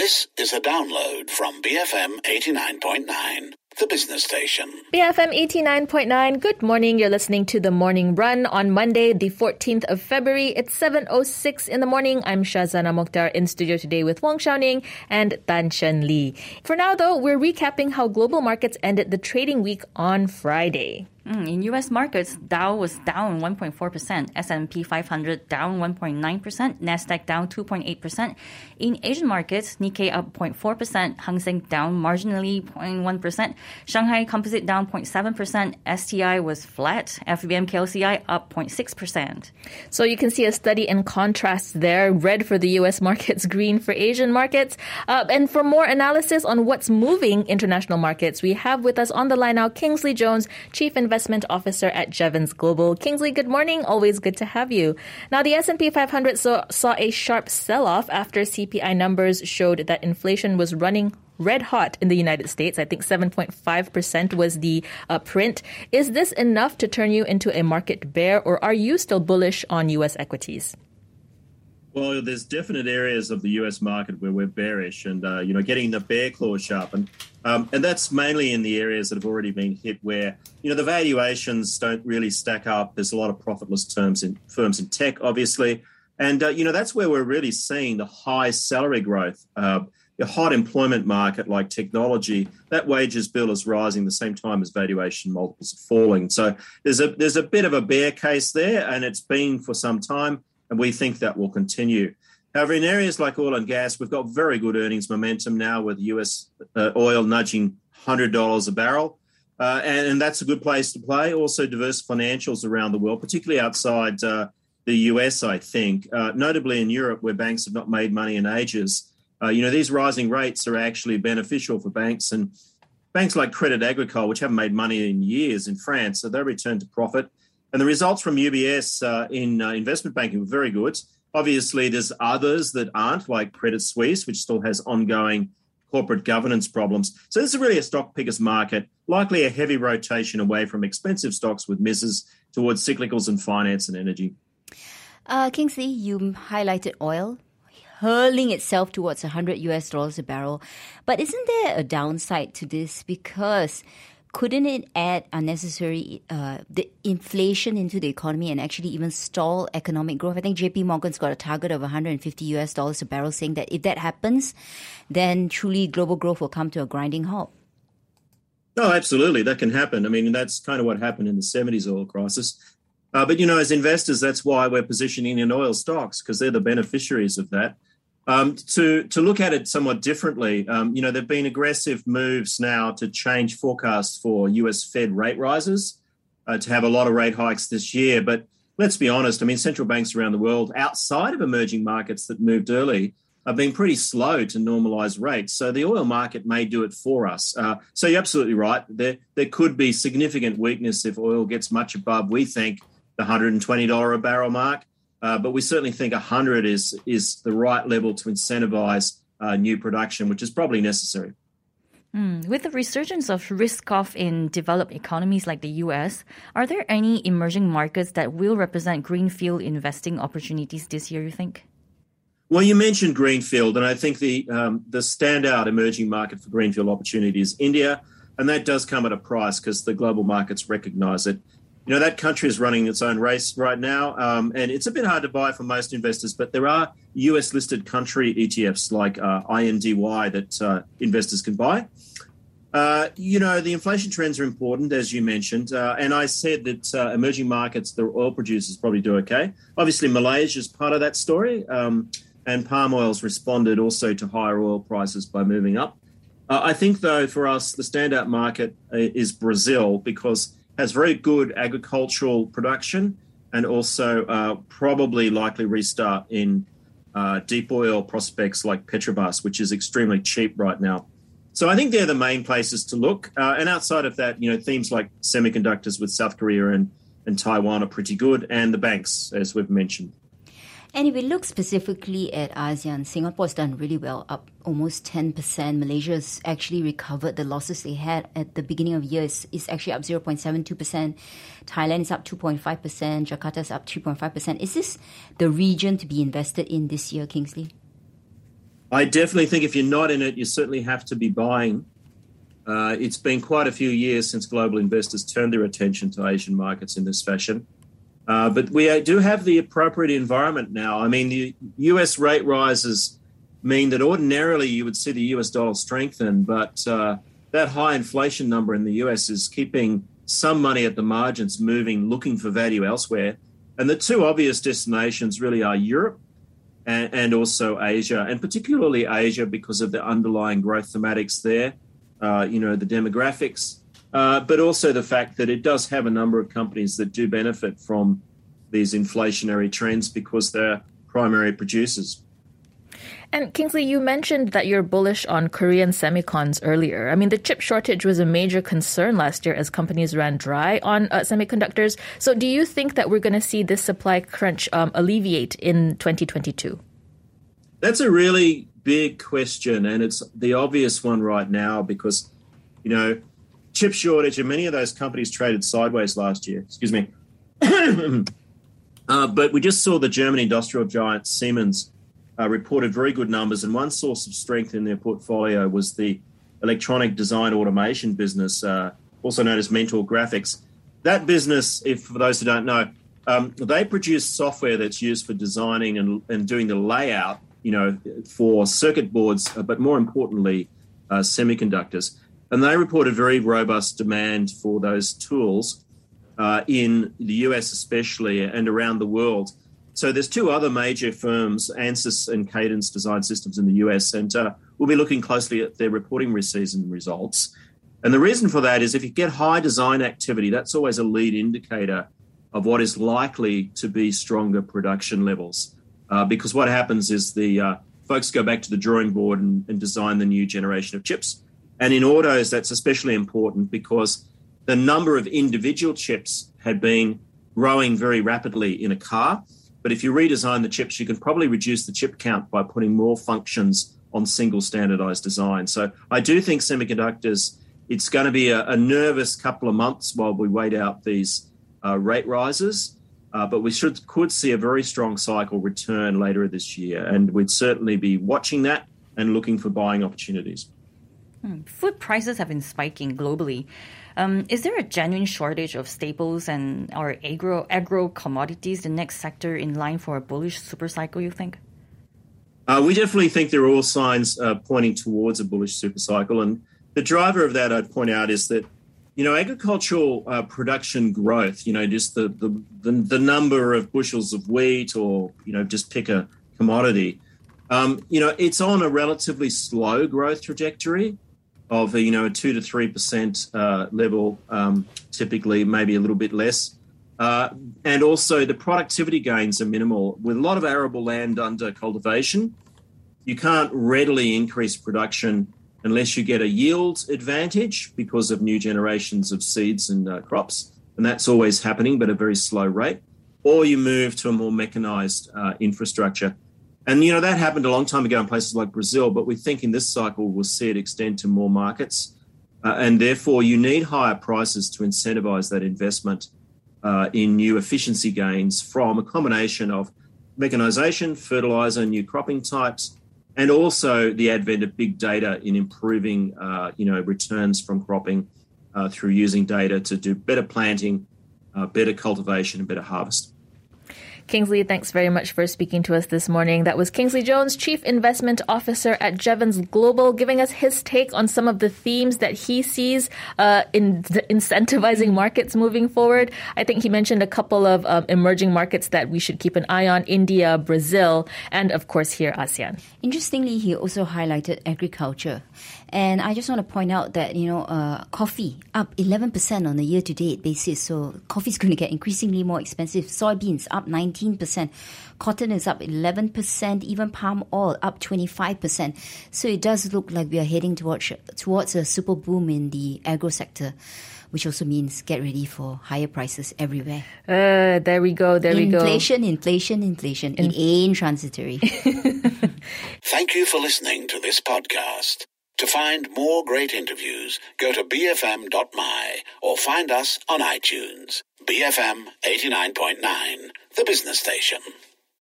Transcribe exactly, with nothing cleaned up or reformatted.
This is a download from B F M eighty-nine point nine, the business station. B F M eighty-nine point nine, good morning. You're listening to The Morning Run on Monday, the fourteenth of February. It's seven oh six in the morning. I'm Shazana Mokhtar in studio today with Wong Xiaoning and Tan Shen Lee. For now, though, we're recapping how global markets ended the trading week on Friday. Mm, in U S markets, Dow was down one point four percent, S and P five hundred down one point nine percent, Nasdaq down two point eight percent. In Asian markets, Nikkei up zero point four percent, Hang Seng down marginally zero point one percent, Shanghai Composite down zero point seven percent, S T I was flat, F B M K L C I up zero point six percent. So you can see a study in contrast there, red for the U S markets, green for Asian markets. Uh, and for more analysis on what's moving international markets, we have with us on the line now Kingsley Jones, Chief Investment Officer at Jevons Global. Kingsley, good morning. Always good to have you. Now, the S and P five hundred saw, saw a sharp sell-off after C P I numbers showed that inflation was running red hot in the United States. I think seven point five percent was the uh, print. Is this enough to turn you into a market bear, or are you still bullish on U S equities? Well, there's definite areas of the U S market where we're bearish and, uh, you know, getting the bear claw sharpened. Um, and that's mainly in the areas that have already been hit where, you know, the valuations don't really stack up. There's a lot of profitless terms in firms in tech, obviously. And, uh, you know, that's where we're really seeing the high salary growth. Uh, a hot employment market like technology, that wages bill is rising the same time as valuation multiples are falling. So there's a there's a bit of a bear case there, and it's been for some time. And we think that will continue. However, in areas like oil and gas, we've got very good earnings momentum now with U S uh, oil nudging one hundred dollars a barrel. Uh, and, and that's a good place to play. Also, diverse financials around the world, particularly outside uh, the U S, I think. Uh, notably in Europe, where banks have not made money in ages. Uh, you know, these rising rates are actually beneficial for banks. And banks like Crédit Agricole, which haven't made money in years in France, so they returned to profit. And the results from U B S uh, in uh, investment banking were very good. Obviously, there's others that aren't, like Credit Suisse, which still has ongoing corporate governance problems. So this is really a stock picker's market, likely a heavy rotation away from expensive stocks with misses towards cyclicals and finance and energy. Uh, Kingsley, you highlighted oil hurling itself towards one hundred U S dollars a barrel. But isn't there a downside to this? Because couldn't it add unnecessary uh, the inflation into the economy and actually even stall economic growth? I think J P Morgan's got a target of one hundred fifty U S dollars a barrel, saying that if that happens, then truly global growth will come to a grinding halt. No, absolutely. That can happen. I mean, that's kind of what happened in the seventies oil crisis. Uh, but, you know, as investors, that's why we're positioning in oil stocks, because they're the beneficiaries of that. Um, to to look at it somewhat differently, um, you know, there have been aggressive moves now to change forecasts for U S Fed rate rises, uh, to have a lot of rate hikes this year. But let's be honest, I mean, central banks around the world outside of emerging markets that moved early have been pretty slow to normalise rates. So the oil market may do it for us. Uh, so you're absolutely right. There, there could be significant weakness if oil gets much above, we think, the one hundred twenty dollars a barrel mark. Uh, but we certainly think one hundred is is the right level to incentivize uh, new production, which is probably necessary. Mm. With the resurgence of risk-off in developed economies like the U S, are there any emerging markets that will represent greenfield investing opportunities this year, you think? Well, you mentioned greenfield, and I think the um, the standout emerging market for greenfield opportunity is India, and that does come at a price because the global markets recognise it. You know, that country is running its own race right now, um, and it's a bit hard to buy for most investors, but there are U S-listed country E T Fs like uh, I N D Y that uh, investors can buy. Uh, you know, the inflation trends are important, as you mentioned, uh, and I said that uh, emerging markets, the oil producers probably do okay. Obviously, Malaysia is part of that story, um, and palm oil's responded also to higher oil prices by moving up. Uh, I think, though, for us, the standout market is Brazil because has very good agricultural production and also uh, probably likely restart in uh, deep oil prospects like Petrobras, which is extremely cheap right now. So I think they're the main places to look. Uh, and outside of that, you know, themes like semiconductors with South Korea and, and Taiwan are pretty good, and the banks, as we've mentioned. And if we look specifically at ASEAN, Singapore's done really well, up almost ten percent. Malaysia's actually recovered the losses they had at the beginning of the year. It's, it's actually up zero point seven two percent. Thailand is up two point five percent. Jakarta's up three point five percent. Is this the region to be invested in this year, Kingsley? I definitely think if you're not in it, you certainly have to be buying. Uh, it's been quite a few years since global investors turned their attention to Asian markets in this fashion. Uh, but we do have the appropriate environment now. I mean, the U S rate rises mean that ordinarily you would see the U S dollar strengthen, but uh, that high inflation number in the U S is keeping some money at the margins moving, looking for value elsewhere. And the two obvious destinations really are Europe and, and also Asia, and particularly Asia because of the underlying growth thematics there, uh, you know, the demographics, uh, but also the fact that it does have a number of companies that do benefit from these inflationary trends because they're primary producers. And Kingsley, you mentioned that you're bullish on Korean semicons earlier. I mean, the chip shortage was a major concern last year as companies ran dry on uh, semiconductors. So do you think that we're going to see this supply crunch um, alleviate in twenty twenty-two? That's a really big question, and it's the obvious one right now because, you know, chip shortage and many of those companies traded sideways last year. Excuse me. uh, but we just saw the German industrial giant Siemens Uh, reported very good numbers, and one source of strength in their portfolio was the electronic design automation business, uh, also known as Mentor Graphics. That business, if for those who don't know, um, they produce software that's used for designing and, and doing the layout, you know, for circuit boards, uh, but more importantly, uh, semiconductors. And they reported very robust demand for those tools uh, in the U S especially and around the world. So there's two other major firms, Ansys and Cadence Design Systems in the U S, and uh, we'll be looking closely at their reporting season results. And the reason for that is if you get high design activity, that's always a lead indicator of what is likely to be stronger production levels. Uh, because what happens is the uh, folks go back to the drawing board and, and design the new generation of chips. And in autos, that's especially important because the number of individual chips had been growing very rapidly in a car. But if you redesign the chips, you can probably reduce the chip count by putting more functions on single standardized design. So I do think semiconductors, it's going to be a, a nervous couple of months while we wait out these uh, rate rises. Uh, but we should could see a very strong cycle return later this year. And we'd certainly be watching that and looking for buying opportunities. Hmm. Food prices have been spiking globally. Um, is there a genuine shortage of staples and our agro agro commodities, the next sector in line for a bullish super cycle, you think? Uh, we definitely think there are all signs uh, pointing towards a bullish super cycle. And the driver of that, I'd point out, is that, you know, agricultural uh, production growth, you know, just the, the, the, the number of bushels of wheat or, you know, just pick a commodity, um, you know, it's on a relatively slow growth trajectory of, you know, a two to three percent uh, level, um, typically maybe a little bit less. Uh, and also the productivity gains are minimal. With a lot of arable land under cultivation, you can't readily increase production unless you get a yield advantage because of new generations of seeds and uh, crops. And that's always happening, but at a very slow rate. Or you move to a more mechanized uh, infrastructure. And, you know, that happened a long time ago in places like Brazil, but we think in this cycle we'll see it extend to more markets. Uh, and therefore, you need higher prices to incentivize that investment uh, in new efficiency gains from a combination of mechanization, fertilizer, new cropping types, and also the advent of big data in improving, uh, you know, returns from cropping uh, through using data to do better planting, uh, better cultivation, and better harvest. Kingsley, thanks very much for speaking to us this morning. That was Kingsley Jones, Chief Investment Officer at Jevons Global, giving us his take on some of the themes that he sees uh, in incentivizing markets moving forward. I think he mentioned a couple of um, emerging markets that we should keep an eye on: India, Brazil, and of course here, ASEAN. Interestingly, he also highlighted agriculture. And I just want to point out that, you know, uh, coffee up eleven percent on a year-to-date basis. So coffee is going to get increasingly more expensive. Soybeans up nineteen percent. Cotton is up eleven percent. Even palm oil up twenty-five percent. So it does look like we are heading towards, towards a super boom in the agro sector, which also means get ready for higher prices everywhere. Uh, there we go, there inflation, we go. Inflation, inflation, inflation. In- it ain't transitory. Thank you for listening to this podcast. To find more great interviews, go to b f m dot m y or find us on iTunes. B F M eighty-nine point nine, the business station.